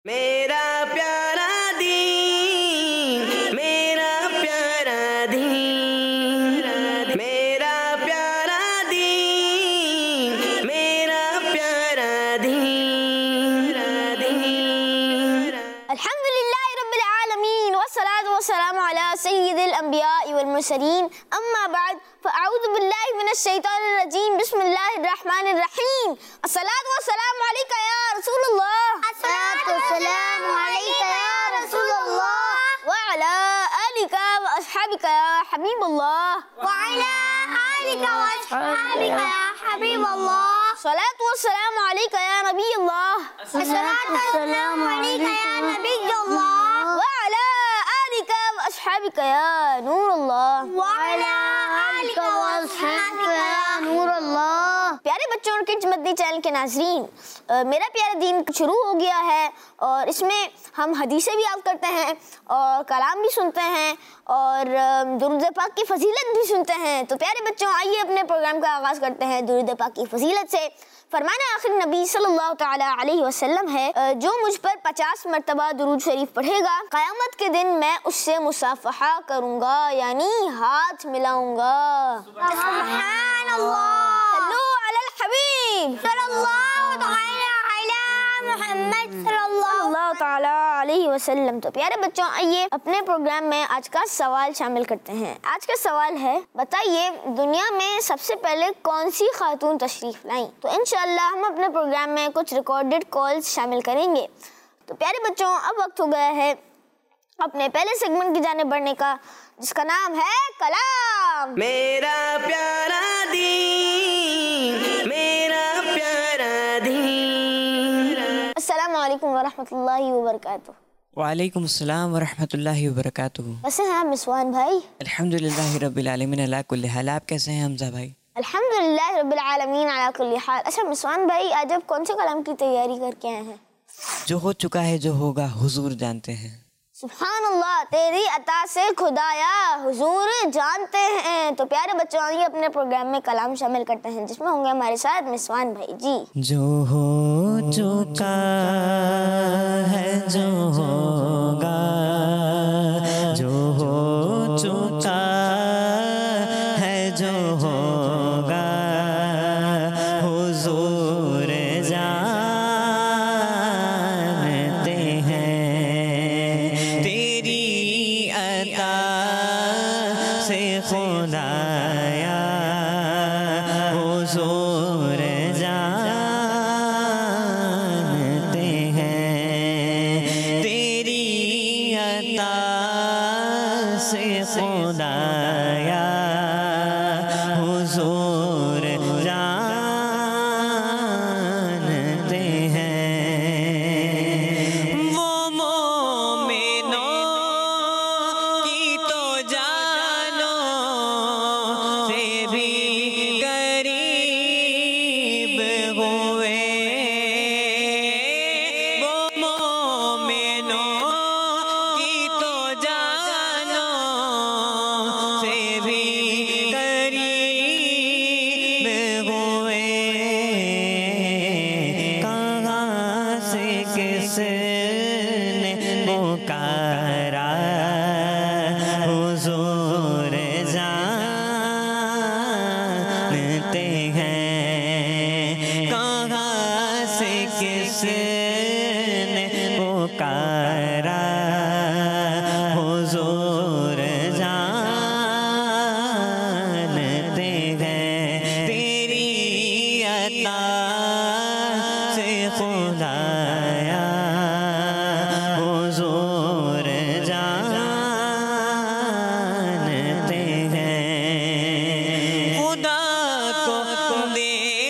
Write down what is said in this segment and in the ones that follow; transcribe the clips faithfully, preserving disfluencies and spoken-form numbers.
میرا پیارا دین، میرا پیارا دین، میرا پیارا دین، میرا پیارا دین۔ الحمد للہ رب العالمین والصلاة والسلام علی سید الانبیاء والمرسلین، اما بعد فاعوذ باللہ من الشیطان الرجیم، بسم اللہ الرحمن الرحیم۔ الصلاة والسلام علیکہ یا رسول اللہ، الصلاة والسلام علیکہ یا رسول اللہ، وعلی آلک واصحابک یا حبیب اللہ، وعلی آلک واصحابک یا حبیب اللہ، الصلاة والسلام علیکہ یا نبی اللہ، الصلاة والسلام علیکہ یا نبی اللہ، وعلی آلک واصحابک یا نور اللہ، وعلی آلک واصحابک یا نور اللہ۔ پیارے بچوں اور کڈز مدنی چینل کے ناظرین، میرا پیارا دین شروع ہو گیا ہے اور اس میں ہم حدیثیں بھی یاد کرتے ہیں اور کلام بھی سنتے ہیں اور درود پاک کی فضیلت بھی سنتے ہیں۔ تو پیارے بچوں، آئیے اپنے پروگرام کا آغاز کرتے ہیں درود پاک کی فضیلت سے۔ فرمان آخر نبی صلی اللہ تعالی علیہ وسلم ہے، جو مجھ پر پچاس مرتبہ درود شریف پڑھے گا، قیامت کے دن میں اس سے مصافحہ کروں گا، یعنی ہاتھ ملاؤں گا۔ سبحان اللہ، صلو علی الحبیب صلی اللہ تعالی علی محمد صلی اللہ اللہ تعالی علیہ وسلم۔ تو پیارے بچوں، آئیے اپنے پروگرام میں آج کا سوال شامل کرتے ہیں۔ آج کا سوال ہے، بتائیے دنیا میں سب سے پہلے کون سی خاتون تشریف لائیں؟ تو انشاءاللہ ہم اپنے پروگرام میں کچھ ریکارڈڈ کالز شامل کریں گے۔ تو پیارے بچوں، اب وقت ہو گیا ہے اپنے پہلے سیگمنٹ کی جانب بڑھنے کا، جس کا نام ہے کلام۔ میرا پیارا دین، میرا پیارا دین۔ السلام علیکم ورحمۃ اللہ وبرکاتہ۔ وعلیکم السلام ورحمۃ اللہ وبرکاتہ۔ کیسے ہیں آپ مسوان بھائی؟ الحمدللہ رب العالمین علی کل حال۔ آپ کیسے ہیں حمزہ بھائی؟ الحمدللہ رب العالمین علی کل حال۔ اچھا مسوان بھائی، آج آپ کون سے کلام کی تیاری کر کے آئے ہیں؟ جو ہو چکا ہے جو ہوگا حضور جانتے ہیں۔ سبحان اللہ، تیری عطا سے خدایا حضور جانتے ہیں۔ تو پیارے بچوں، آئیے اپنے پروگرام میں کلام شامل کرتے ہیں، جس میں ہوں گے ہمارے ساتھ مسوان بھائی جی۔ جو ہو چکا ہے جو ہوگا، جو ہو چکا ہے جو ہوگا، حضور جانتے ہیں۔ تیری عطا سے خدایا حضور جانتے ہیں۔ تیری عطا سے خدایا حضور جانتے ہیں۔ وہ مومنوں کی تو جانوں سے بھی قریب ہوئے، وہ مومنوں کی تو جانوں سے بھی قریب ہوئے۔ کہاں سے کس نے پکارا حضور جانتے ہیں۔ کہاں سے کس نے پکارا حضور جانتے ہیں۔ تیری عطا سے خدایا حضور جانتے ہیں۔ خدا کو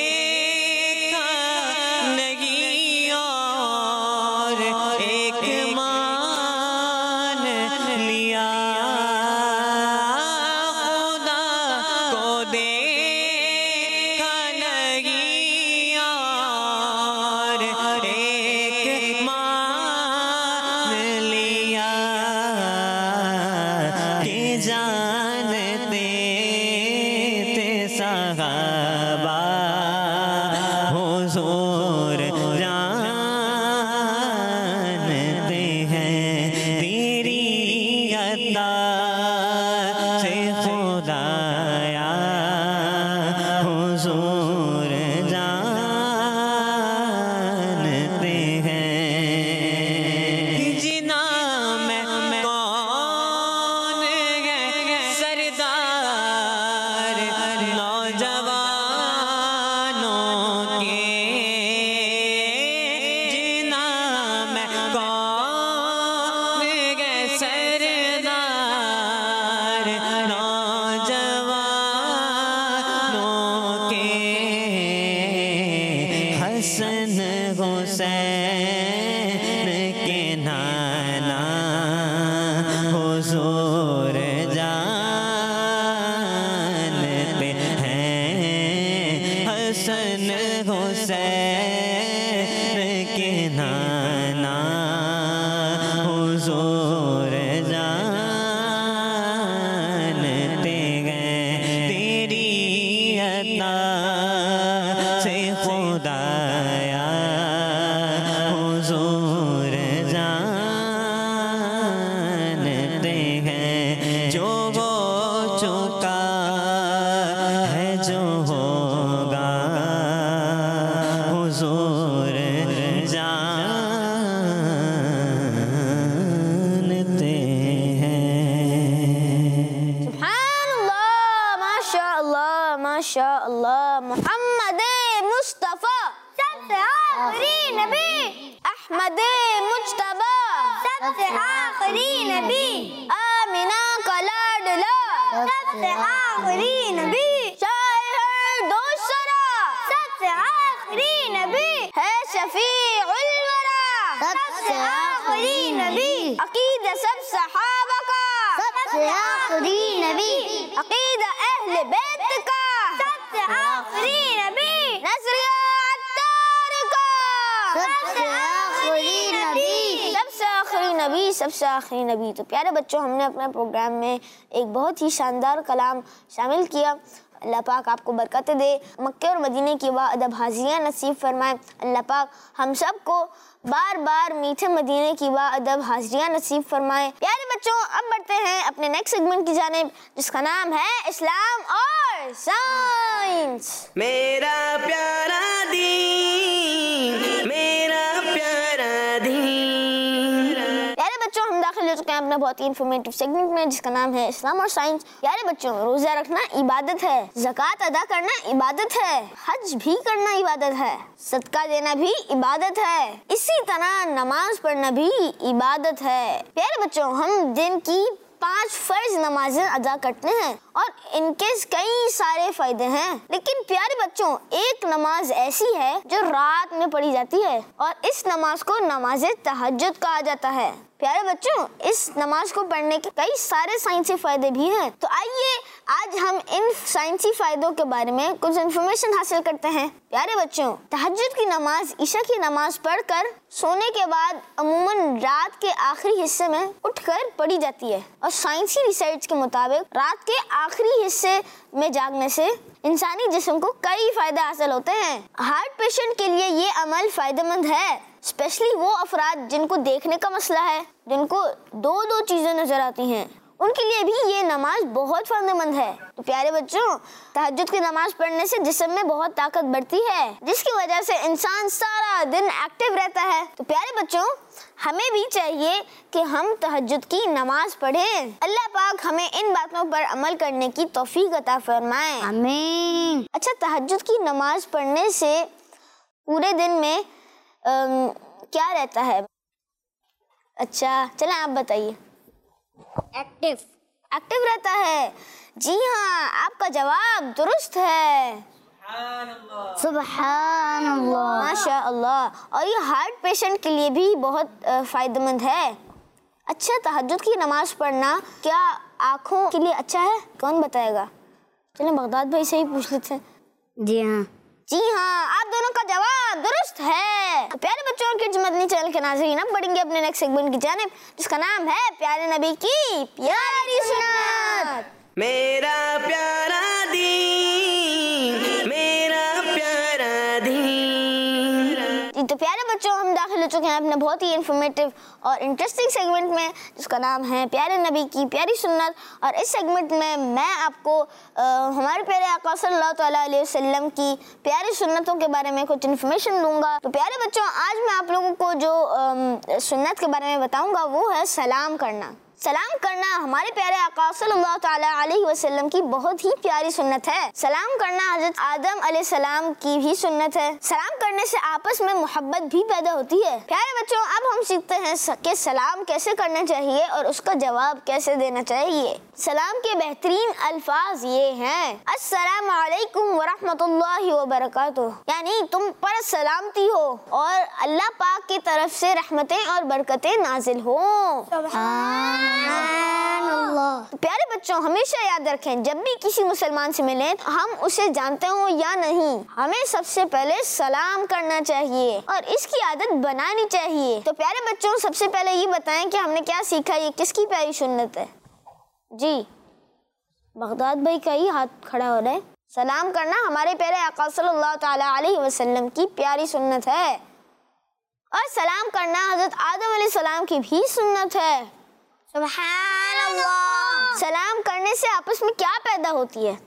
دیکھا نہیں اور ایک سے آخری نبی، آمینہ کا لاڈلا، سب سے آخری نبی، شاہ ہر دوسرا، سب سے آخری نبی، ہے شفیع الورا، سب سے آخری نبی، عقیدہ سب صحابہ کا، سب سے آخری نبی، عقیدہ اہل بیت کا، سب سے آخری نبی، نظریہ عطار کا، سب سے آخری نبی، سب سے آخری نبی، سب سے آخری نبی۔ تو پیارے بچوں، ہم نے اپنے پروگرام میں ایک بہت ہی شاندار کلام شامل کیا۔ اللہ پاک آپ کو برکتیں دے، مکے اور مدینے کی با ادب حاضریاں نصیب فرمائے۔ اللہ پاک ہم سب کو بار بار میٹھے مدینے کی با ادب حاضریاں نصیب فرمائے۔ پیارے بچوں، اب بڑھتے ہیں اپنے نیکسٹ سیگمنٹ کی جانب، جس کا نام ہے اسلام اور سائنس۔ میرا پیارا دین، میرا پیارا دین۔ پیارے بچوں، ہم داخل ہو چکے ہیں اپنا بہت ہی انفارمیٹیو سیگمنٹ میں، جس کا نام ہے اسلام اور سائنس۔ پیارے بچوں، روزہ رکھنا عبادت ہے، زکوٰۃ ادا کرنا عبادت ہے، حج بھی کرنا عبادت ہے، صدقہ دینا بھی عبادت ہے، اسی طرح نماز پڑھنا بھی عبادت ہے۔ پیارے بچوں، ہم دن کی پانچ فرض نمازیں ادا کرتے ہیں اور ان کے کئی سارے فائدے ہیں، لیکن پیارے بچوں، ایک نماز ایسی ہے جو رات میں پڑھی جاتی ہے اور اس نماز کو نماز تہجد کہا جاتا ہے۔ پیارے بچوں، اس نماز کو پڑھنے کے کئی سارے سائنسی فائدے بھی ہیں، تو آئیے آج ہم ان سائنسی فائدوں کے بارے میں کچھ انفارمیشن حاصل کرتے ہیں۔ پیارے بچوں، تہجد کی نماز عشاء کی نماز پڑھ کر سونے کے بعد عموماً رات کے آخری حصے میں اٹھ کر پڑھی جاتی ہے، اور سائنسی ریسرچ کے مطابق رات کے آخری حصے میں جاگنے سے انسانی جسم کو کئی فائدے حاصل ہوتے ہیں۔ ہارٹ پیشنٹ کے لیے یہ عمل فائدہ مند ہے، اسپیشلی وہ افراد جن کو دیکھنے کا مسئلہ ہے، جن کو دو دو چیزیں نظر آتی ہیں، ان کے لیے بھی یہ نماز بہت فائدہ مند ہے۔ تو پیارے بچوں، تہجد کی نماز پڑھنے سے جسم میں بہت طاقت بڑھتی ہے، جس کی وجہ سے انسان سارا دن ایکٹیو رہتا ہے۔ تو پیارے بچوں، ہمیں بھی چاہیے کہ ہم تہجد کی نماز پڑھیں۔ اللہ پاک ہمیں ان باتوں پر عمل کرنے کی توفیق عطا فرمائے، آمین۔ اچھا، تہجد کی نماز پڑھنے سے پورے دن میں ام, کیا رہتا ہے؟ اچھا چلیں آپ بتائیے۔ ایکٹیو ایکٹیو رہتا ہے، جی ہاں، آپ کا جواب درست ہے، سبحان اللہ۔ ماشاء اللہ۔ اور یہ ہارٹ پیشنٹ کے لیے بھی بہت فائدہ مند ہے۔ اچھا، تہجد کی نماز پڑھنا کیا آنکھوں کے لیے اچھا ہے؟ کون بتائے گا؟ چلیں بغداد بھائی سے ہی پوچھ لیتے ہیں۔ جی ہاں، جی ہاں، آپ دونوں کا جواب درست ہے۔ پیارے بچوں، کڈز مدنی چینل کے ناظرین، اب بڑھیں گے اپنے نیکسٹ سیگمنٹ کی جانب، جس کا نام ہے پیارے نبی کی پیاری سنت۔ میرا پیارا دین، میرا پیارا دین۔ جی تو پیارے بچوں، ہم داخل ہو چکے ہیں اپنے بہت ہی انفارمیٹیو اور انٹرسٹنگ سیگمنٹ میں، جس کا نام ہے پیارے نبی کی پیاری سنت۔ اور اس سیگمنٹ میں میں آپ کو ہمارے پیارے آقا صلی اللہ تعالیٰ علیہ وسلم کی پیاری سنتوں کے بارے میں کچھ انفارمیشن دوں گا۔ تو پیارے بچوں، آج میں آپ لوگوں کو جو سنت کے بارے میں بتاؤں گا وہ ہے سلام کرنا۔ سلام کرنا ہمارے پیارے آقا صلی اللہ تعالیٰ علیہ وسلم کی بہت ہی پیاری سنت ہے۔ سلام کرنا حضرت آدم علیہ السلام کی بھی سنت ہے۔ سلام کرنے سے آپس میں محبت بھی پیدا ہوتی ہے۔ پیارے بچوں، اب ہم سیکھتے ہیں کہ سلام کیسے کرنا چاہیے اور اس کا جواب کیسے دینا چاہیے۔ سلام کے بہترین الفاظ یہ ہیں: السلام علیکم ورحمۃ اللہ وبرکاتہ، یعنی تم پر سلامتی ہو اور اللہ پاک کی طرف سے رحمتیں اور برکتیں نازل ہوں۔ سبحان اللہ۔ پیارے بچوں، ہمیشہ یاد رکھیں، جب بھی کسی مسلمان سے ملیں، ہم اسے جانتے ہوں یا نہیں، ہمیں سب سے پہلے سلام کرنا چاہیے اور اس کی عادت بنانی چاہیے۔ تو پیارے بچوں، سب سے پہلے یہ بتائیں کہ ہم نے کیا سیکھا، یہ کس کی پیاری سنت ہے؟ جی بغداد بھائی کا ہی ہاتھ کھڑا ہو رہا ہے۔ سلام کرنا ہمارے پیارے آقا صلی اللہ تعالیٰ علیہ وسلم کی پیاری سنت ہے، اور سلام کرنا حضرت آدم علیہ السلام کی بھی سنت ہے۔ سبحان اللہ۔ سلام کرنے سے آپس میں کیا پیدا ہوتی ہے؟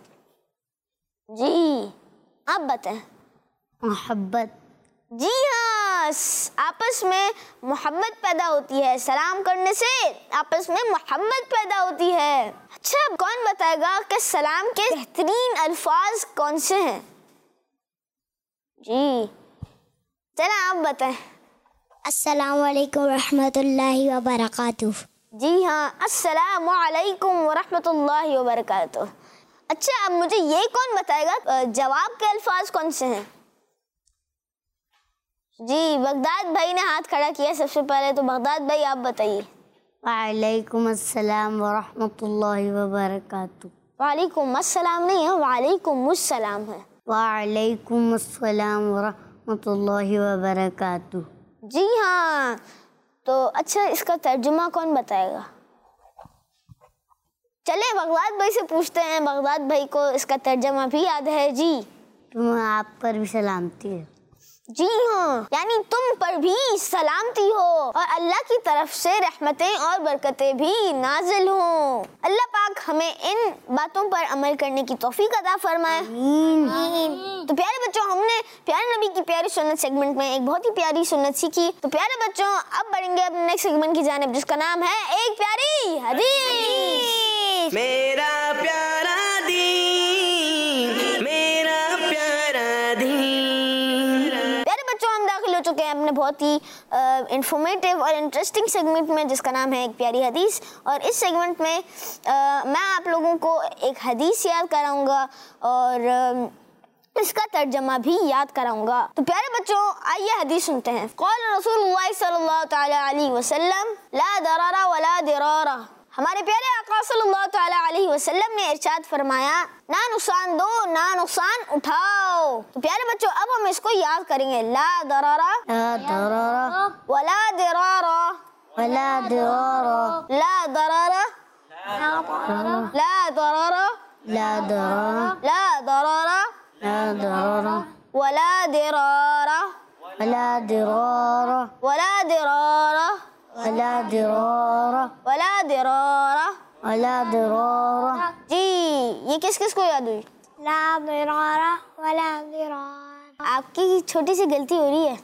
جی آپ بتائیں۔ محبت۔ جی ہاں، آپس میں محبت پیدا ہوتی ہے۔ سلام کرنے سے آپس میں محبت پیدا ہوتی ہے۔ اچھا، کون بتائے گا کہ سلام کے بہترین الفاظ کون سے ہیں؟ جی چلیں آپ بتائیں۔ السلام علیکم ورحمۃ اللہ وبرکاتہ. جی ہاں، السلام علیکم ورحمۃ اللہ وبرکاتہ. اچھا، اب مجھے یہ کون بتائے گا جواب کے الفاظ کون سے ہیں؟ جی بغداد بھائی نے ہاتھ کھڑا کیا سب سے پہلے، تو بغداد بھائی آپ بتائیے. وعلیکم السلام ورحمۃ اللہ وبرکاتہ. وعلیکم السلام نہیں ہے، وعلیکم السلام ہے. وعلیکم السلام ورحمۃ اللہ وبرکاتہ. جی ہاں، تو اچھا اس کا ترجمہ کون بتائے گا؟ چلے بغداد بھائی سے پوچھتے ہیں، بغداد بھائی کو اس کا ترجمہ بھی یاد ہے. جی تم آپ پر بھی سلامتی ہے. جی ہاں، یعنی تم پر بھی سلامتی ہو اور اللہ کی طرف سے رحمتیں اور برکتیں بھی نازل ہوں. اللہ پاک ہمیں ان باتوں پر عمل کرنے کی توفیق عطا فرمائے. تو پیارے بچوں، ہم نے پیارے نبی کی پیاری سنت سیگمنٹ میں ایک بہت ہی پیاری سنت سیکھی. تو پیارے بچوں، اب بڑھیں گے اپنے نیکسٹ سیگمنٹ کی جانب، جس کا نام ہے ایک پیاری حدیث. میرا پیارا دین، میرا پیارا دین. ہم داخل ہو چکے ہیں اپنے بہت ہی انفارمیٹیو اور انٹرسٹنگ سیگمنٹ میں، جس کا نام ہے ایک پیاری حدیث. اور اس سیگمنٹ میں میں آپ لوگوں کو ایک حدیث یاد کراؤں گا اور اس کا ترجمہ بھی یاد کراؤں گا. تو پیارے بچوں، آئیے حدیث سنتے ہیں. قال رسول اللہ صلی اللہ تعالی علیہ وسلم لا ضرر ولا ضرار. ہمارے پیارے آقا صلی اللہ تعالی علیہ وسلم نے ارشاد فرمایا، نہ نقصان دو نہ نقصان اٹھاؤ. تو پیارے بچوں، اب ہم اس کو یاد کریں گے. لا ضرر لا ضرر ولا ضرار. ولا ضرار. لا ضرر لا ضرر. لا ضرر لا ضرر. لا ضرر لا ضرر. ولا ضرار. ولا ضرار. ولا ضرار. ولا ضرار. ولا ضرار. ولا ضرار. جی یہ کس کس کو یاد ہوئی؟ لا ضرار ولا ضرار. آپ کی چھوٹی سی غلطی ہو رہی ہے.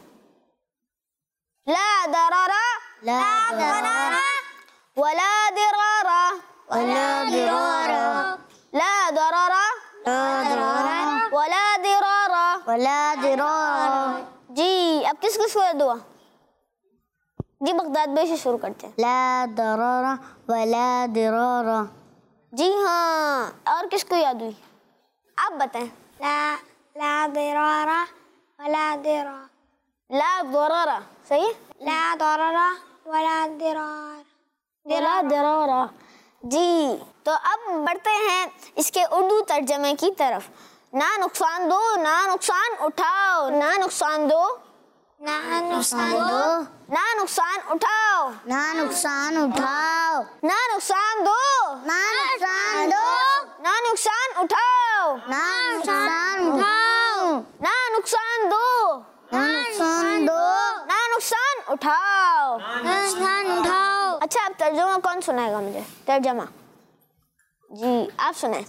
لا ضرر لا ضرار. ولا ضرار. ولا ضرار. لا ضرر لا ضرار. ولا ضرار. ولا ضرار. جی اب کس کس کو یاد ہوا؟ جی بغداد بھائی سے شروع کرتے ہیں. لا ضرر ولا ضرار. جی ہاں، اور کس کو یاد ہوئی؟ آپ بتائیں. لا لا ضرار ولا ضرار. لا ضرر صحیح. لا ضرر ولا ضرار. لا ضرر. جی تو اب بڑھتے ہیں اس کے اردو ترجمے کی طرف. نہ نقصان دو نہ نقصان اٹھاؤ. نہ نقصان دو نہ نقصان دو نہ نقصان اٹھاؤ. نہ نقصان اٹھاؤ. نہ نقصان دو نہ نقصان دو. نہ نقصان اٹھاؤ. نہ نقصان اٹھاؤ. نہ نقصان دو نہ نقصان دو. نہ نقصان اٹھاؤ. نہ نقصان اٹھاؤ. اچھا اب ترجمہ کون سنائے گا مجھے؟ ترجمہ جی آپ سنائیں.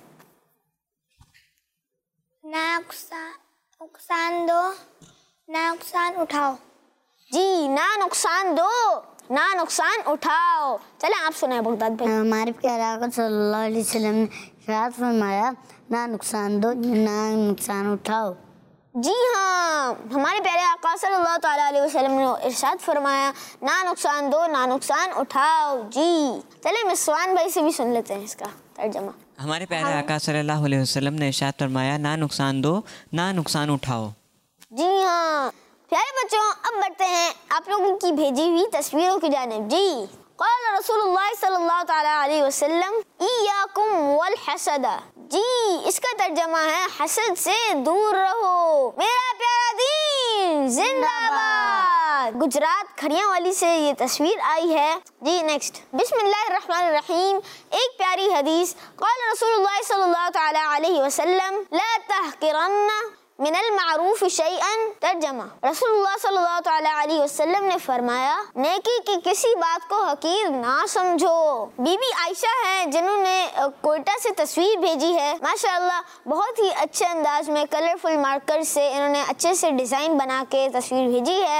نہ نقصان دو نہ نقصان اٹھاؤ. جی نہ نقصان دو نہ نقصان اٹھاؤ. چلیں آپ سنائیں بغداد بھائی. ہمارے پیارے آقا صلی اللہ علیہ وسلم نے ارشاد فرمایا، نہ نقصان دو نہ نقصان اٹھاؤ. جی ہاں، ہمارے پیارے آقا صلی اللہ تعالیٰ علیہ وسلم نے ارشاد فرمایا، نہ نقصان دو نہ نقصان اٹھاؤ. جی چلیں مسوان بھائی سے بھی سن لیتے ہیں اس کا ترجمہ. ہمارے پیارے آقا صلی اللہ علیہ وسلم نے ارشاد فرمایا، نہ نقصان دو نہ نقصان اٹھاؤ. جی ہاں پیارے بچوں، اب بڑھتے ہیں آپ لوگوں کی بھیجی ہوئی تصویروں کی جانب. جی قال رسول اللہ صلی اللہ تعالیٰ علیہ وسلم ایاکم والحسد. جی اس کا ترجمہ ہے حسد سے دور رہو. میرا پیارا دین زندہ باد. گجرات کھڑیاں والی سے یہ تصویر آئی ہے. جی نیکسٹ. بسم اللہ الرحمن الرحیم. ایک پیاری حدیث. قال رسول اللہ صلی اللہ تعالیٰ علیہ وسلم لا تحقرن من المعروف شیئا. ترجمہ رسول اللہ صلی اللہ تعالیٰ علیہ وسلم نے فرمایا، نیکی کی کسی بات کو حقیر نہ سمجھو. بی بی عائشہ ہیں جنہوں نے کوئٹہ سے تصویر بھیجی ہے. ماشاءاللہ بہت ہی اچھے انداز میں کلرفل مارکر سے انہوں نے اچھے سے ڈیزائن بنا کے تصویر بھیجی ہے.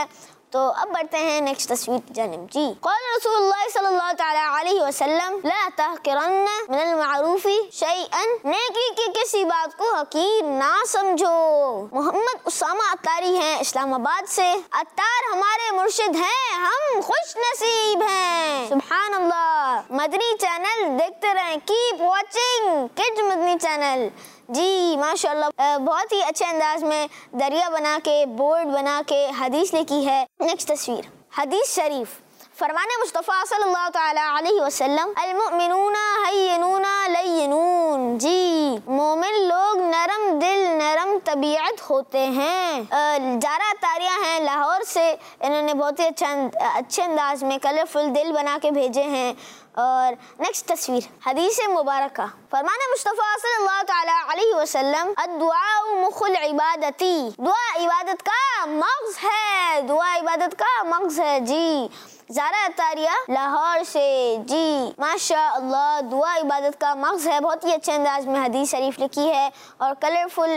تو اب بڑھتے ہیں نیکسٹ تصویر کی جانب. جی قال رسول اللہ صلی اللہ تعالی علیہ وسلم لا تحقرن من المعروف شیئا، نیکی کی کسی بات کو حقیر نہ سمجھو. محمد اسامہ اتاری ہیں اسلام آباد سے. اتار ہمارے مرشد ہیں، ہم خوش نصیب ہیں. سبحان اللہ. مدنی چینل دیکھتے رہیں، keep watching kids Madani Channel. جی ماشاء اللہ بہت ہی اچھے انداز میں دریا بنا کے بورڈ بنا کے حدیث لکھی ہے. نیکسٹ تصویر حدیث شریف. فرمان مصطفیٰ صلی اللہ تعالی علیہ وسلم المؤمنون حینون لینون. جی مومن لوگ نرم دل نرم طبیعت ہوتے ہیں. جارہ تاریہ ہیں لاہور سے، انہوں نے بہت ہی اچھا اچھے انداز میں کلرفل دل بنا کے بھیجے ہیں. اور نیکسٹ تصویر حدیث مبارکہ. فرمان مصطفیٰ صلی اللہ تعالی علیہ وسلم الدعاء مخ العبادتی، دعا عبادت کا مغز ہے، دعا عبادت کا مغز ہے. جی زارہ اتاریہ لاہور سے. جی ماشاء اللہ دعا عبادت کا مغز ہے. بہت ہی اچھے انداز میں حدیث شریف لکھی ہے اور کلرفل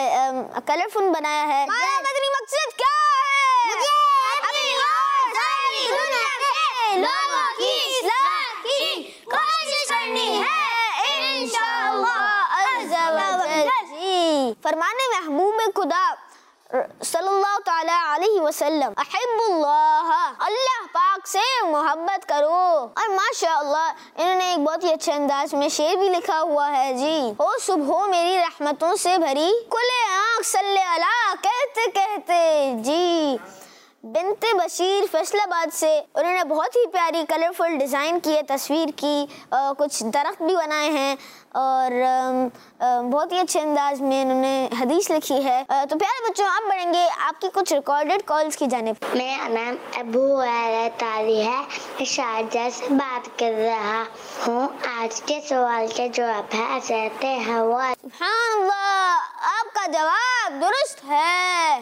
کلرفل بنایا ہے. ہمارا مدنی مقصد کیا ہے؟ اپنی اور ساری دنیا کے لوگوں کی اصلاح کی کوشش کرنی ہے انشاءاللہ عز و جل. جی فرمان محبوب خدا صلی اللہ تعالی علیہ وسلم احب اللہ، اللہ پاک سے محبت کرو. اور ماشاء اللہ انہوں نے ایک بہت ہی اچھے انداز میں شعر بھی لکھا ہوا ہے. جی او صبح میری رحمتوں سے بھری، کھلے آنکھ صلی اللہ کہتے کہتے. جی بنت بشیر فیصل آباد سے، انہوں نے بہت ہی پیاری کلرفل ڈیزائن کی ہے تصویر کی. کچھ درخت بھی بنائے ہیں اور بہت ہی اچھے انداز میں انہوں نے حدیث لکھی ہے. تو پیارے بچوں اب بڑھیں گے آپ کی کچھ ریکارڈڈ کالز کی جانب. میرا نام ابو تاری ہے، میں شارجہ سے بات کر رہا ہوں. آج کے سوال کے جواب ہے حضرت حوا. سبحان اللہ، آپ کا جواب درست ہے.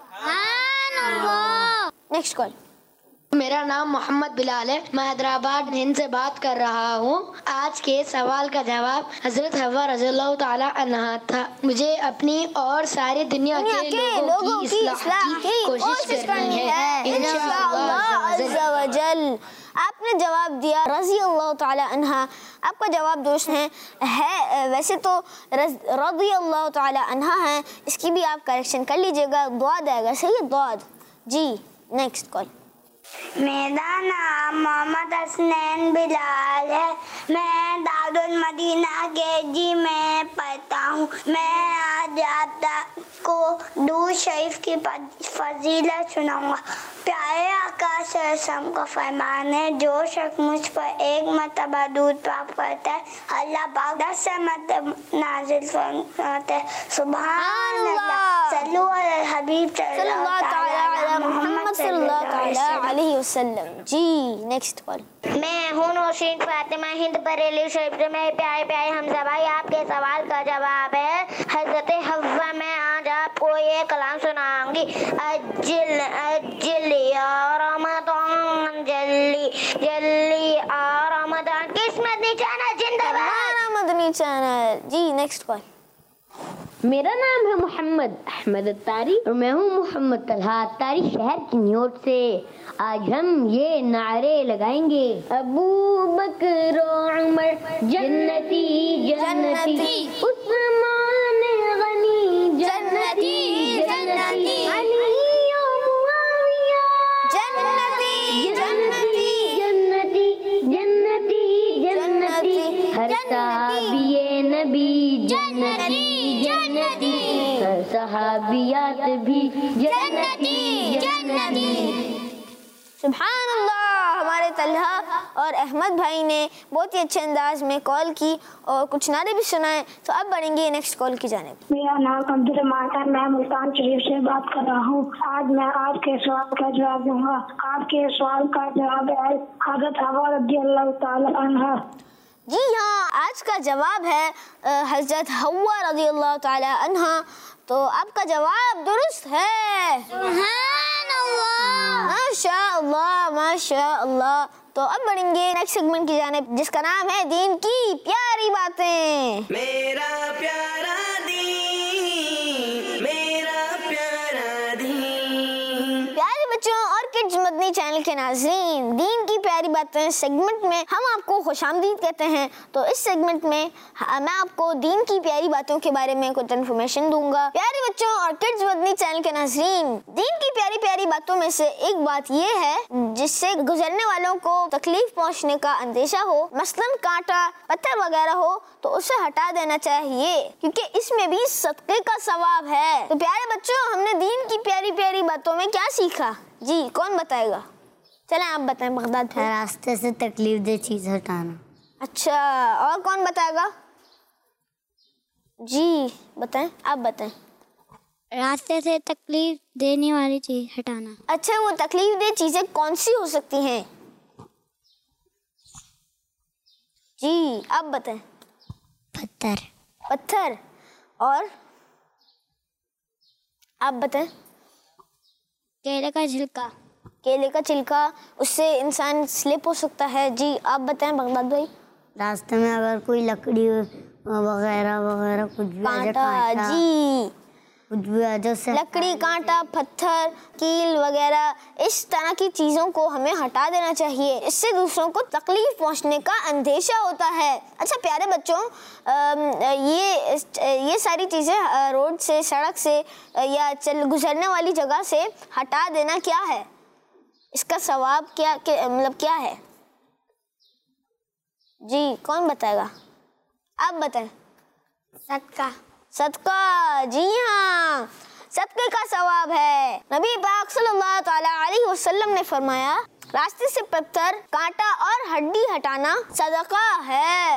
Next call. میرا نام محمد بلال ہے، میں حیدرآباد ہند سے بات کر رہا ہوں. آج کے سوال کا جواب حضرت حوا رضی اللہ تعالی عنہا تھا. مجھے اپنی اور ساری دنیا کے لوگوں کی اصلاح کی کوشش کرنی ہے انشاءاللہ عز و جل. آپ نے جواب دیا رضی اللہ تعالی عنہا، آپ کا جواب درست ہے. ہے ویسے تو رضی اللہ تعالی عنہا ہے، اس کی بھی آپ کریکشن کر لیجئے گا، دعاد آئے گا. صحیح ہے دعاد. جی نیکسٹ کال. میرا نام محمد حسنین بلال ہے، میں دارالمدینہ کے جی میں پڑھتا ہوں. میں آج آپ کو درود شریف کی فضیلت سناؤں گا. پیارے آقا صلی اللہ علیہ وسلم کا فرمان ہے جو شخص مجھ پر ایک مرتبہ درود پاک پڑھتا ہے اللہ پاک دس سے مرتبہ نازل فرماتا ہے. سبحان اللہ، صلو علی الحبیب صلی اللہ تعالی علی محمد صلی اللہ تعالی علیہ وسلم. جی نیکسٹ کال. میں ہوں نوشین فاطمہ ہند بریلی شریف سے. میں پیارے پیارے حمزہ بھائی آپ کے سوال کا جواب ہے حضرت حوا. میں آج آپ کو یہ کلام سناؤں گی. اجل اجل یا رمضان جلی جلی آ رمضان. کس مدنی چینل زندہ باد. مدنی چینل. جی نیکسٹ کال. میرا نام ہے محمد احمد اتاری اور میں ہوں محمد طلحہ اتاری شہر کی نیوٹ سے. آج ہم یہ نعرے لگائیں گے ابو بکر و عمر جنتی جنتی، عثمان غنی جنتی جنتی، علی و معاویہ جنتی جنتی جنتی جنتی جنتی، ہر صحابی نبی جنتی جنتی، ہر صحابیات بھی جنتی جنتی. سبحان اللہ. ہمارے طلحہ اور احمد بھائی نے بہت ہی اچھے انداز میں کال کی اور کچھ نعرے بھی سنائے. تو اب بڑھیں گے نیکسٹ کال کی جانب. میرا نام عبدالرحمان ہے، میں ملتان شریف سے بات کر رہا ہوں. آج میں آپ کے سوال کا جواب دوں گا. آپ کے سوال کا جواب ہے حضرت حوا رضی اللہ تعالی عنہا. جی ہاں، آج کا جواب ہے حضرت حوا رضی اللہ تعالی عنہا. تو آپ کا جواب درست ہے. سبحان اللہ، ماشاء اللہ ماشاء اللہ. تو اب بڑھیں گے نیکسٹ سیگمنٹ کی جانب جس کا نام ہے دین کی پیاری باتیں. میرا پیارا دین، میرا پیارا دین. پیارے بچوں اور کڈز مدنی چینل کے ناظرین، دین کی پیاری باتیں سیگمنٹ میں ہم آپ کو خوش آمدید کہتے ہیں۔ تو اس سیگمنٹ میں میں آپ کو دین کی پیاری باتوں کے بارے میں کچھ انفارمیشن دوں گا۔ پیارے بچوں اور کڈز مدنی چینل کے ناظرین، دین کی پیاری پیاری باتوں میں سے ایک بات یہ ہے جس سے گزرنے والوں کو تکلیف پہنچنے کا اندیشہ ہو، مثلاً کانٹا پتھر وغیرہ ہو تو اسے ہٹا دینا چاہیے، کیونکہ اس میں بھی صدقے کا ثواب ہے۔ تو پیارے بچوں، ہم نے دین کی پیاری پیاری باتوں میں کیا سیکھا؟ جی کون بتائے گا؟ چلیں آپ بتائیں بغداد۔ راستے سے تکلیف دہ چیز ہٹانا۔ اچھا، اور کون بتائے گا؟ جی بتائیں، آپ بتائیں۔ راستے سے تکلیف دینے والی چیز ہٹانا۔ اچھا، وہ تکلیف دہ چیزیں کون سی ہو سکتی ہیں؟ جی آپ بتائیں۔ پتھر۔ پتھر، اور آپ بتائیں۔ کیلے کا چھلکا۔ کیلے کا چھلکا، اس سے انسان سلپ ہو سکتا ہے۔ جی آپ بتائیں بغداد بھائی۔ راستے میں اگر کوئی لکڑی وغیرہ وغیرہ کچھ بھی آ جائے، کانٹا، جی کچھ بھی آ جائے، لکڑی، کانٹا، پتھر، کیل وغیرہ اس طرح کی چیزوں کو ہمیں ہٹا دینا چاہیے، اس سے دوسروں کو تکلیف پہنچنے کا اندیشہ ہوتا ہے۔ اچھا پیارے بچوں، یہ یہ ساری چیزیں روڈ سے، سڑک سے یا چل گزرنے والی جگہ سے ہٹا دینا کیا ہے؟ اس کا ثواب کیا، مطلب کیا ہے؟ جی کون بتائے گا؟ آپ بتائیں۔ صدقہ۔ صدقہ، جی ہاں، صدقے کا ثواب ہے۔ نبی پاک صلی اللہ تعالی علیہ وسلم نے فرمایا، راستے سے پتھر، کانٹا اور ہڈی ہٹانا صدقہ ہے۔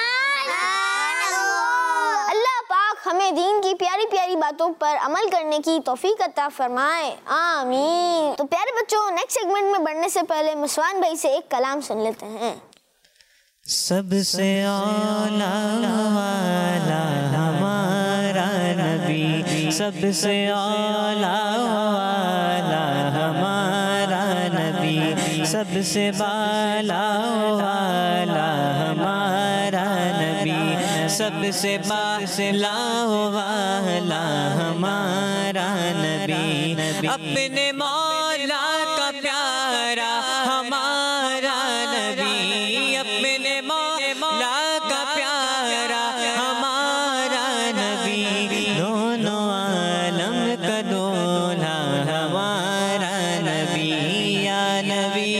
اللہ پاک ہمیں دین کی پیاری پیاری باتوں پر عمل کرنے کی توفیق عطا فرمائے، آمین۔ تو پیارے بچوں، نیکسٹ سیگمنٹ میں بڑھنے سے پہلے مسوان بھائی سے ایک کلام سن لیتے ہیں۔ سب سے اعلیٰ والا ہمارا نبی، سب سے اعلیٰ والا ہمارا نبی، سب سے بالا والا ہمارا نبی، سب سے بالا والا ہمارا نبی، اپنے مولا کا پیارا ہمارا نبی، اپنے مولا کا پیارا ہمارا نبی، دونوں عالم کا دولہا ہمارا نبی، یا نبی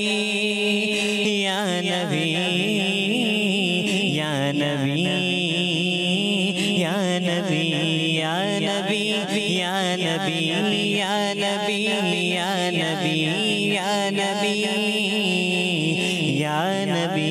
یا نبی یا نبی یا نبی یا نبی یا نبی یا نبی یا نبی یا نبی یا نبی،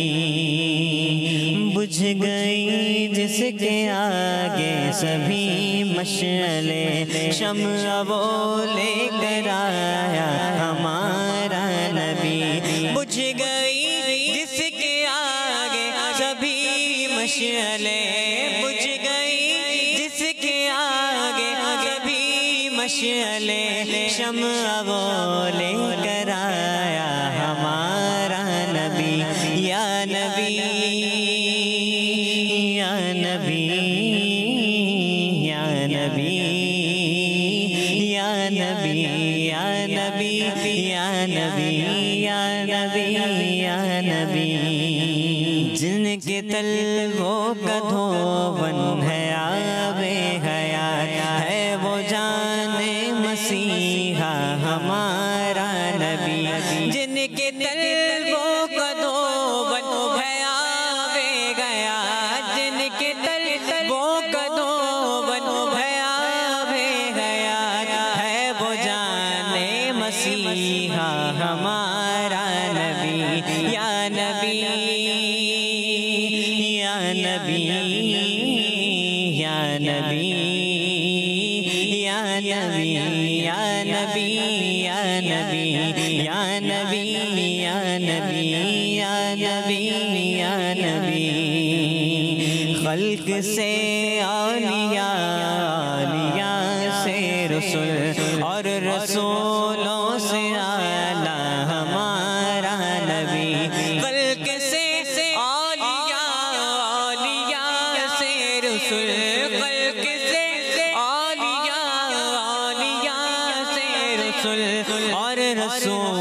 بجھ گئی جس کے آگے سبھی مشعلیں، شمع وہ لے کر آیا ہمارا نبی، بجھ گئی جس کے آگے سبھی مشعلیں، بجھ گئی جس کے آگے سبھی مشعلیں، شمع وہ لے کر آیا ہمارا نبی، یا نبی یا نبی یا نبی یا نبی یا نبی یا نبی یا نبی یا نبی، جن کے طلبوں کا دھون ہے آب حیات ہے، وہ جانے مسیحا ہمارا نبی، جن کے طلبوں کا دھون ہے آب گیا، جن کے طلبوں کا دھون ہے آب گیا ہے، وہ جانے مسیحا ہمارا نبی، یا نبی یا نبی یا نبی یا نبی یا نبی یا نبی یا نبی یا نبی یا نبی یا نبی، خلق سے اولیاء، اولیاء سے رسول، اور رسولوں سے اعلیٰ ہمارا نبی، خلق سے اولیاء، اولیاء سے رسول، خلق سے اولیاء، اولیاء سے رسول، اور رسول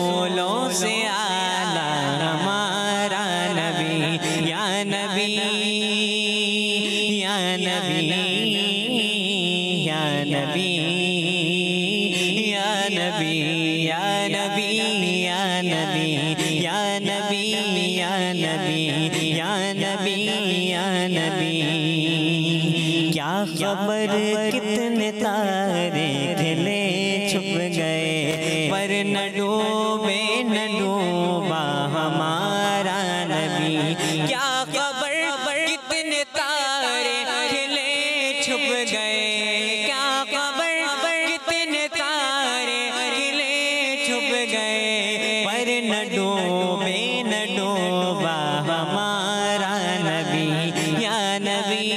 نبی یا نبی یا نبی یا نبی کیا خبر کتنے تارے کھلے چھپ گئے پر نہ ڈوبے نہ ڈوبا ہمارا نبی کیا خبر کتنے تارے کھلے چھپ گئے کیا خبر کتنے تارے کھلے چھپ گئے پر نہ ڈوبے نہ ڈوبا ہمارا نبی یا نبی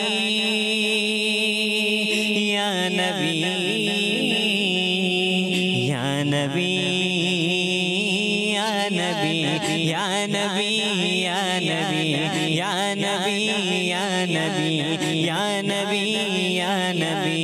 یا نبی یا نبی یا نبی یا نبی یا نبی یا نبی یا نبی یا نبی یا نبی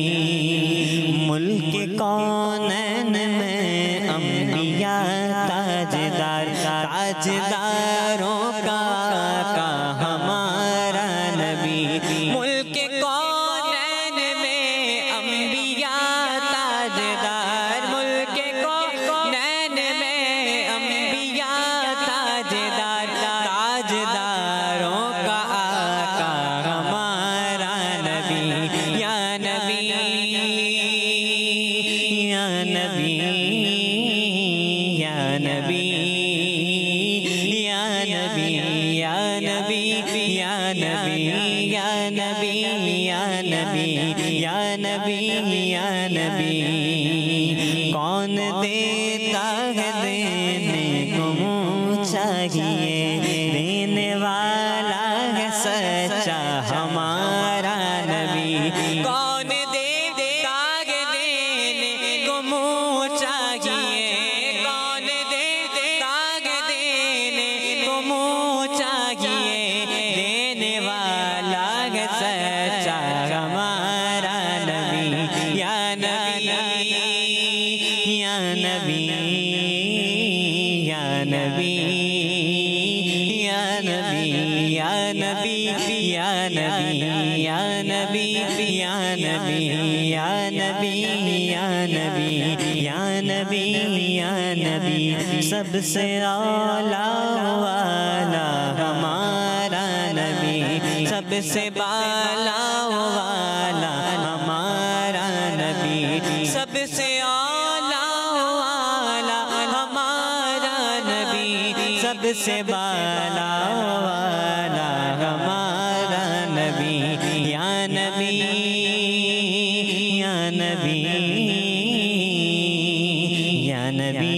ملک کونین میں انبیاء تاجدار تاجداروں کا آقا ہمارا نبی ملک کونین میں انبیاء تاجدار ملک کونین میں انبیاء تاجدار تاجداروں کا آقا ہمارا نبی یا نبی یا نبی یا نبی یا نبی یا نبی یا نبی یا نبی یا نبی یا نبی یا نبی کون دیتا ہے دینے کو منہ چاہیے دینے والا ہے سچا ہمارا نبی کون دیتا ہے دینے کو منہ چاہیے کون دیتا ہے دینے کو منہ چاہیے دینے والا ہے سچا ہمارا نبی یا نبی یا نبی یا نبی یا نبی یا نبی یا نبی یا نبی یا نبی یا نبی یا نبی یا نبی یا نبی سب سے اعلیٰ والا ہمارا نبی سب سے بالا والا ہمارا نبی سب سے اعلیٰ والا ہمارا نبی سب سے بالا والا ہمارا نبی یا نبی یا نبی یا نبی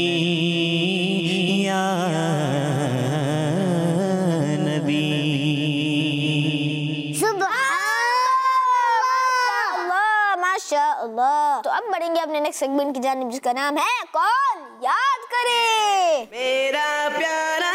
یا نبی ماشاء اللہ. تو اب بڑھیں گے اپنے نیکسٹ سیگمنٹ کی جانب جس کا نام ہے کون یاد کرے. میرا پیارا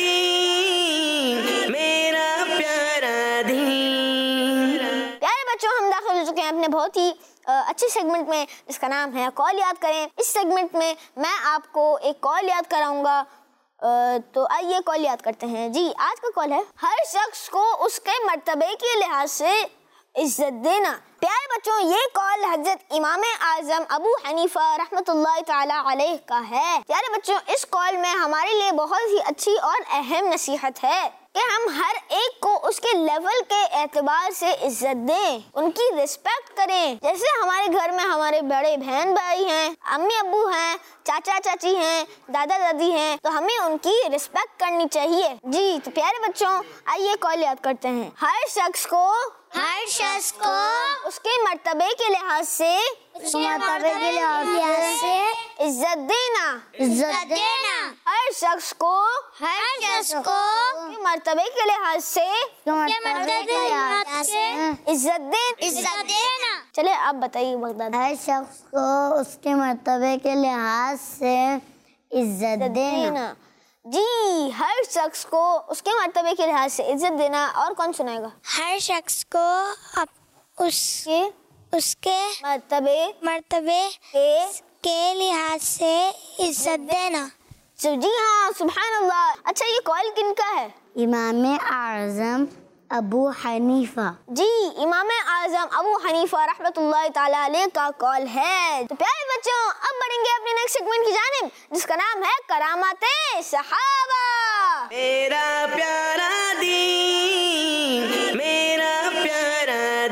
دین میرا پیارا دین. پیارے بچوں ہم داخل ہو چکے ہیں اپنے بہت ہی اچھی سیگمنٹ میں جس کا نام ہے کال یاد کریں. اس سیگمنٹ میں میں آپ کو ایک کال یاد کراؤں گا. تو آئیے کال یاد کرتے ہیں. جی آج کا کال ہے ہر شخص کو اس کے مرتبے کے لحاظ سے عزت دینا. پیارے بچوں یہ کال حضرت امام اعظم ابو حنیفہ رحمۃ اللہ تعالی علیہ کا ہے. پیارے بچوں اس کال میں ہمارے لیے بہت ہی اچھی اور اہم نصیحت ہے کہ ہم ہر ایک کو اس کے لیول کے اعتبار سے عزت دیں, ان کی رسپیکٹ کریں. جیسے ہمارے گھر میں ہمارے بڑے بہن بھائی ہیں, امی ابو ہیں, چاچا چاچی ہیں, دادا دادی ہیں, تو ہمیں ان کی رسپیکٹ کرنی چاہیے. جی تو پیارے بچوں آئیے کال یاد کرتے ہیں. ہر شخص کو ہر شخص کو اس کے مرتبے کے لحاظ سے مرتبے کے لحاظ سے عزت دینا. عزت دینا. ہر شخص کو ہر شخص کو مرتبے کے لحاظ سے مرتبے کے لحاظ سے عزت دینا. عزت دینا. چلے آپ بتائیے بغداد. ہر شخص کو اس کے مرتبے کے لحاظ سے عزت دینا. جی ہر شخص کو اس کے مرتبے کے لحاظ سے عزت دینا. اور کون سنائے گا؟ ہر شخص کو اس کے اس کے مرتبے مرتبے کے کے لحاظ سے عزت دینا. جی ہاں سبحان اللہ. اچھا یہ کال کن کا ہے؟ امام اعظم ابو حنیفہ. جی امام اعظم ابو حنیفہ رحمۃ اللہ تعالیٰ علیہ کا قول ہے. تو پیارے بچوں اب بڑھیں گے اپنے نیکسٹ سیگمنٹ کی جانب جس کا نام ہے کرامات صحابہ. میرا پیارا دین میرا پیارا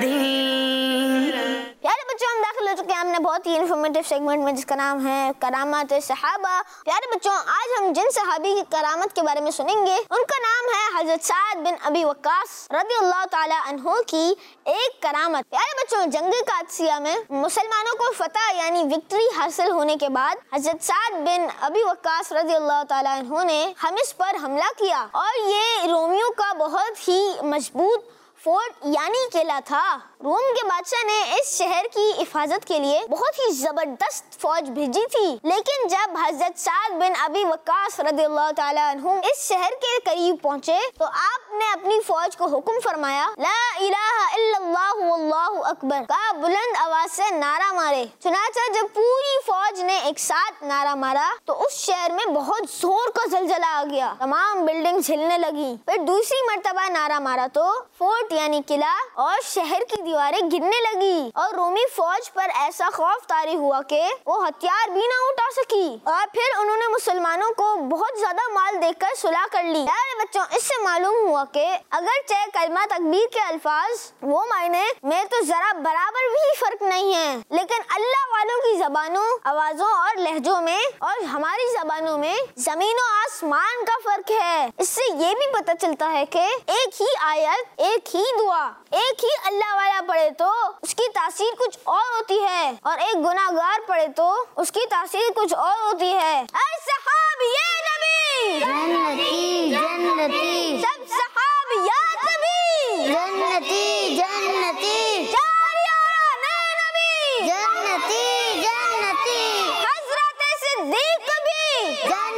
دین. پیارے بچوں ہم داخل ہو چکے ہیں ہم نے بہت ہی انفارمیٹیو سیگمنٹ میں جس کا نام ہے کرامات صحابہ. پیارے بچوں آج ہم جن صحابی کی کرامت کے بارے میں سنیں گے ان کا نام ہے حضرت سعد بن ابی وقاص رضی اللہ تعالی عنہ کی ایک کرامت. پیارے بچوں جنگ قادسیہ میں مسلمانوں کو فتح یعنی وکٹری حاصل ہونے کے بعد حضرت سعد بن ابی وقاص رضی اللہ تعالی عنہ نے حمص پر حملہ کیا اور یہ رومیوں کا بہت ہی مضبوط فورٹ یعنی قلعہ تھا. روم کے بادشاہ نے اس شہر کی حفاظت کے لیے بہت ہی زبردست فوج بھیجی تھی لیکن جب حضرت سعد بن ابی وقاص رضی اللہ تعالی عنہ اس شہر کے قریب پہنچے تو آپ نے اپنی فوج کو حکم فرمایا لا الہ الا اللہ واللہ اکبر کا بلند آواز سے نعرہ مارے. چنانچہ جب پوری فوج نے ایک ساتھ نعرہ مارا تو اس شہر میں بہت زور کا زلزلہ آ گیا. تمام بلڈنگ ہلنے لگی. پھر دوسری مرتبہ نعرہ مارا تو فورٹ یعنی قلعہ اور شہر کی دیواریں گرنے لگی اور رومی فوج پر ایسا خوف طاری ہوا کہ وہ ہتھیار بھی نہ اٹھا سکی اور پھر انہوں نے مسلمانوں کو بہت زیادہ مال دے کر صلح کر لی. پیارے بچوں اس سے معلوم ہوا کہ اگرچہ کلمہ تکبیر کے الفاظ وہ معنی میں تو ذرا برابر بھی فرق نہیں ہے لیکن اللہ والوں کی زبانوں آوازوں اور لہجوں میں اور ہماری زبانوں میں زمین و آسمان کا فرق ہے. اس سے یہ بھی پتہ چلتا ہے کہ ایک ہی آیت ایک ہی دعا ایک ہی اللہ والا پڑھے تو اس کی تاثیر کچھ اور ہوتی ہے اور ایک گناہگار پڑھے تو اس کی تاثیر کچھ اور ہوتی ہے. اے صحابیے نبی جنتی جنتی سب صحابیات نبی جنتی جنتی جاریان نبی جنتی جنتی حضرت صدیق بھی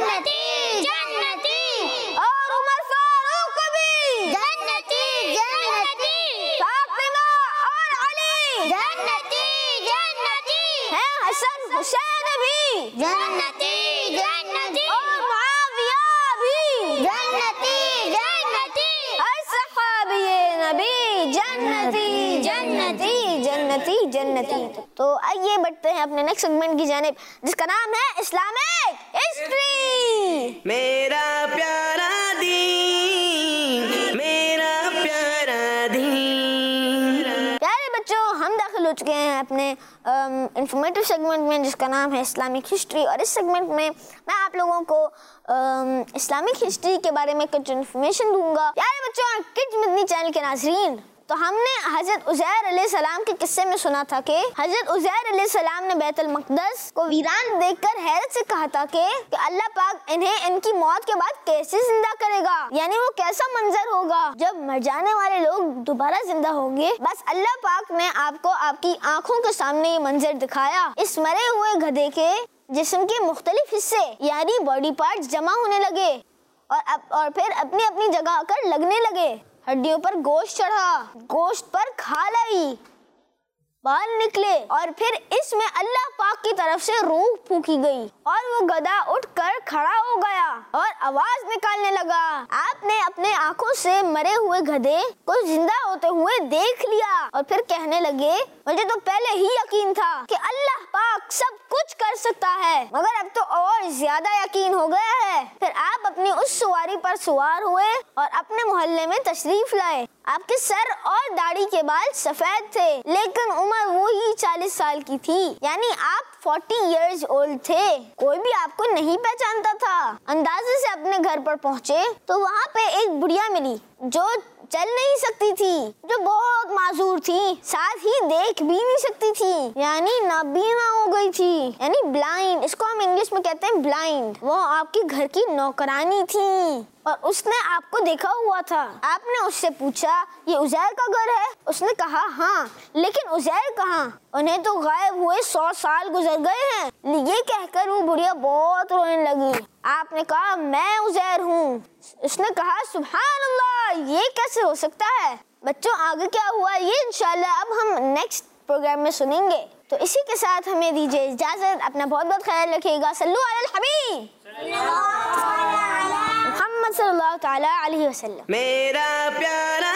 جنتی جنتی اور عمر فاروق بھی جنتی جنتی فاطمہ اور علی جنتی جنتی ہیں حسن حسین بھی جنتی جنتی اور معاویہ بھی جنتی جنتی اے صحابی نبی جنتی جنتی جنتی جنتی. تو آئیے بڑھتے ہیں اپنے نیکسٹ سیگمنٹ کی جانب جس کا نام ہے اسلامک ہسٹری. میرا پیارا دین میرا پیارا دین. پیارے بچوں ہم داخل ہو چکے ہیں اپنے انفارمیٹیو سیگمنٹ میں جس کا نام ہے اسلامک ہسٹری اور اس سیگمنٹ میں میں آپ لوگوں کو اسلامک ہسٹری کے بارے میں کچھ انفارمیشن دوں گا. پیارے بچوں کڈز مدنی چینل کے ناظرین تو ہم نے حضرت عزیر علیہ السلام کے قصے میں سنا تھا کہ حضرت عزیر علیہ السلام نے بیت المقدس کو ویران دیکھ کر حیرت سے کہا تھا کہ کہ اللہ پاک انہیں ان کی موت کے بعد کیسے زندہ کرے گا یعنی وہ کیسا منظر ہوگا جب مر جانے والے لوگ دوبارہ زندہ ہوں گے. بس اللہ پاک نے آپ کو آپ کی آنکھوں کے سامنے یہ منظر دکھایا. اس مرے ہوئے گدھے کے جسم کے مختلف حصے یعنی باڈی پارٹس جمع ہونے لگے اور اب اور پھر اپنی اپنی جگہ آ کر لگنے لگے. ہڈیوں پر گوشت چڑھا گوشت پر کھال آئی بال نکلے اور پھر اس میں اللہ پاک کی طرف سے روح پھونکی گئی اور وہ گدھا اٹھ کر کھڑا ہو گیا اور آواز نکالنے لگا. آپ نے اپنے آنکھوں سے مرے ہوئے گدھے کو زندہ ہوتے ہوئے دیکھ لیا اور پھر کہنے لگے مجھے تو پہلے ہی یقین تھا کہ اللہ پاک سب کچھ کر سکتا ہے مگر اب تو اور زیادہ یقین ہو گیا ہے. پھر آپ اپنی اس سواری پر سوار ہوئے اور اپنے محلے میں تشریف لائے. آپ کے سر اور داڑھی کے بال سفید تھے لیکن عمر وہی چالیس سال کی تھی یعنی آپ فورٹی ایئرز اولڈ تھے. کوئی بھی آپ کو نہیں پہچانتا تھا. اندازے سے اپنے گھر پر پہنچے تو وہاں پہ ایک بڑھیا ملی جو چل نہیں سکتی تھی جو بہت معذور تھی ساتھ ہی دیکھ بھی نہیں سکتی تھی یعنی نابینا ہو گئی تھی یعنی بلائنڈ. اس کو ہم انگلش میں کہتے ہیں بلائنڈ. وہ آپ کے گھر کی نوکرانی تھی اور اس نے آپ کو دیکھا ہوا تھا. آپ نے اس سے پوچھا یہ عزیر کا گھر ہے؟ اس نے کہا ہاں لیکن عزیر کہاں انہیں تو غائب ہوئے سو سال گزر گئے ہیں. یہ کہہ کر وہ بڑھیا بہت رونے لگی. آپ نے کہا میں عزیر ہوں. اس نے کہا سبحان اللہ یہ کیسے ہو سکتا ہے. بچوں آگے کیا ہوا یہ انشاءاللہ اب ہم نیکسٹ پروگرام میں سنیں گے. تو اسی کے ساتھ ہمیں دیجیے اجازت. اپنا بہت بہت خیال رکھیے گا. صلو علی الحبیب محمد صلی اللہ تعالی علیہ وسلم. میرا پیارا